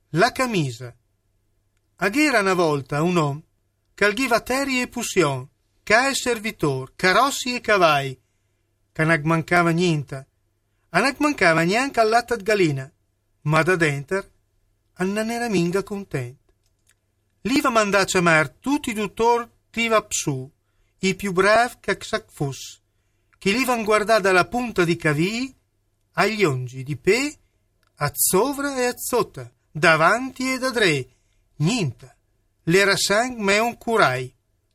La camisa. Aghera una volta un om che ghiva terri e pussion, ca e servitor, carossi e cavai, che non mancava niente, e non mancava neanche al latte di gallina, ma da dentro non era minga content. L'iva mandà a chiamare tutti i dottori tiva psu, i più bravi che fosse, che l'ivan guardare dalla punta di cavì agli ongi di pe, a sovra e a sotto, davanti e da dre, niente, l'era sang me un curai.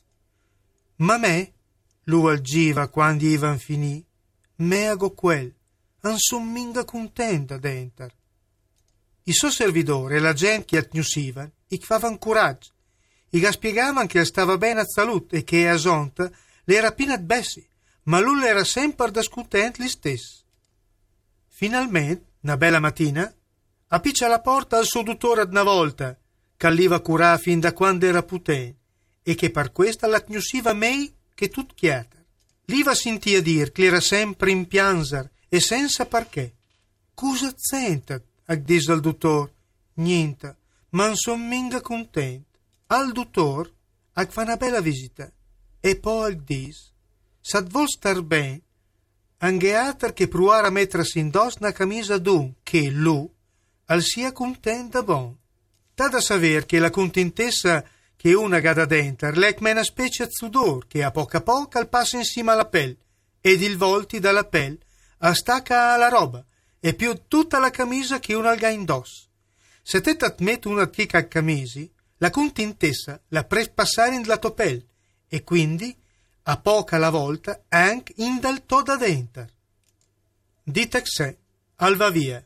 Ma me, lui algiva quando ivan finì, me ago quel, an son minga contenta dentro. I suoi servidori e la gente che atnusivan, i favan coraggio, i spiegavan che stava bene a salute e che a zonta l'era piena di bessi, ma lui era sempre discontento li stessi. Finalmente, una bella mattina, appiccia alla porta al suo dottore ad una volta, che alliva curà fin da quando era puten, e che per questa la cnusiva mei che tut chiata. L'iva sentia dir che era sempre in pianzer e senza perché. Cosa senta? Disse al dottor. Niente, ma non son minga content. Al dottor fa una bella visita e poi dice: s'ad vol star ben, angheater che pruare a mettersi indosso una camisa d'un che lui al sia contenta bon. Da da saver che la contentessa che una gada dentro l'è come una specie di sudor che a poco al passa insieme alla pelle ed il volti dalla pelle a stacca alla roba e più tutta la camisa che una alga indosso. Se te t'admette una tica camisi, la contentessa la pres passare in la tua pelle e quindi a poca alla volta anche in dal to da dentro. Dite che se, al va via.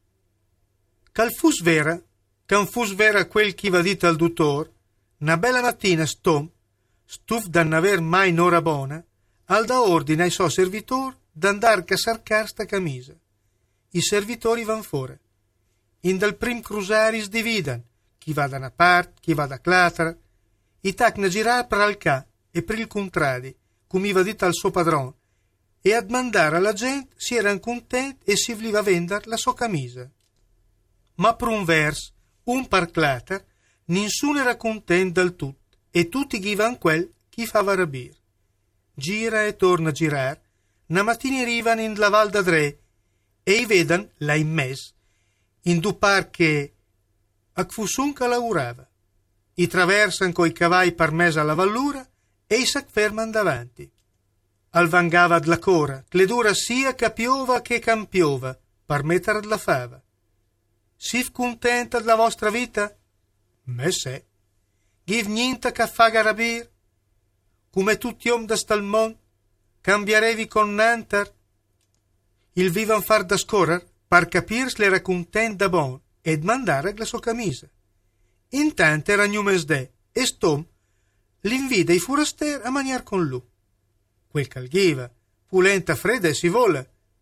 Che fus vera quel che va dito al dottor, una bella mattina stuf da non aver mai un'ora buona, al da ordine ai suoi servitori d'andar a sarcar sta camisa. I servitori van fuori. In dal prim crusari sdividan, chi va da una parte, chi va da l'altra, i tacna girar per al ca e per il contrari, come va detto al suo padron, e a mandare alla gente si eran content e si vliva vendere la sua camisa. Ma per un vers, un par clater, nessuno era content del tutto, e tutti ghivan quel chi fava rabir. Gira e torna a girar, una mattina arrivan in la Val d'Adre, e i vedan, là in mes, in du par che a Cfusun che lavorava. I traversan coi cavai per mesa alla vallura e i s'acferman davanti. Al vangava d'la cora, che le dura sia che piova che campiova, per mettere d'la fava. Sif contenta della vostra vita? Me se. Giv niente che fa garabir? Come tutti om da stal mon, cambierevi con nanter? Il vivan far da scorrer, per capir se l'era content da bon, ed mandare la sua camisa. Intanto era gnumesdè, e stom l'invida i foraster a maniar con lui. Quel calghiva, pulenta fredda e si vola.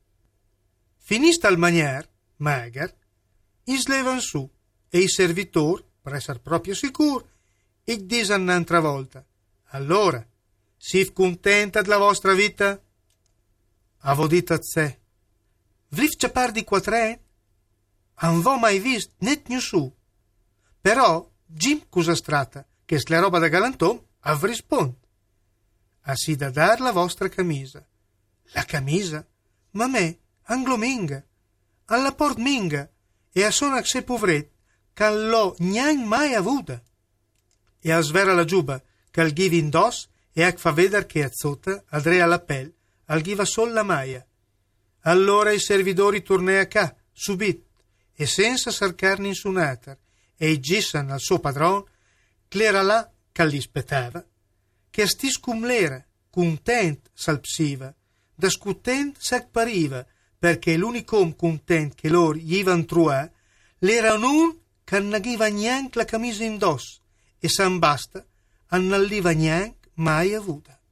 Finista al maniar, magar, i slevan su, e i servitor, per essere proprio sicur, i disan un'altra volta. Allora, si contenta della vostra vita? Avo dito a sé. Vliv ciapar di quattren? Non vo mai vist net su. Però, Jim cosa strata, che s'la roba da galantom, avrispond. A si da dar la vostra camisa. La camisa? Ma me, anglominga. Alla port minga. E a sonac se povret, che l'ho gnan mai avuta. E a svera la giuba, che al ghivi indos, e a fa veder che a sotto, adre alla pelle, al ghiva sol la maia. Allora i servidori tornea ca, subit, e senza cercarne in sunater, e i gissan al suo padron, che l'era là, che li spettava, che stis cum l'era, content s'alpsiva, da scutent s'appariva, perché l'unicom content che loro gli ivan truà, l'era un che non aghiva neanche la camisa indosso, e san basta, non l'alliva neanche mai avuta.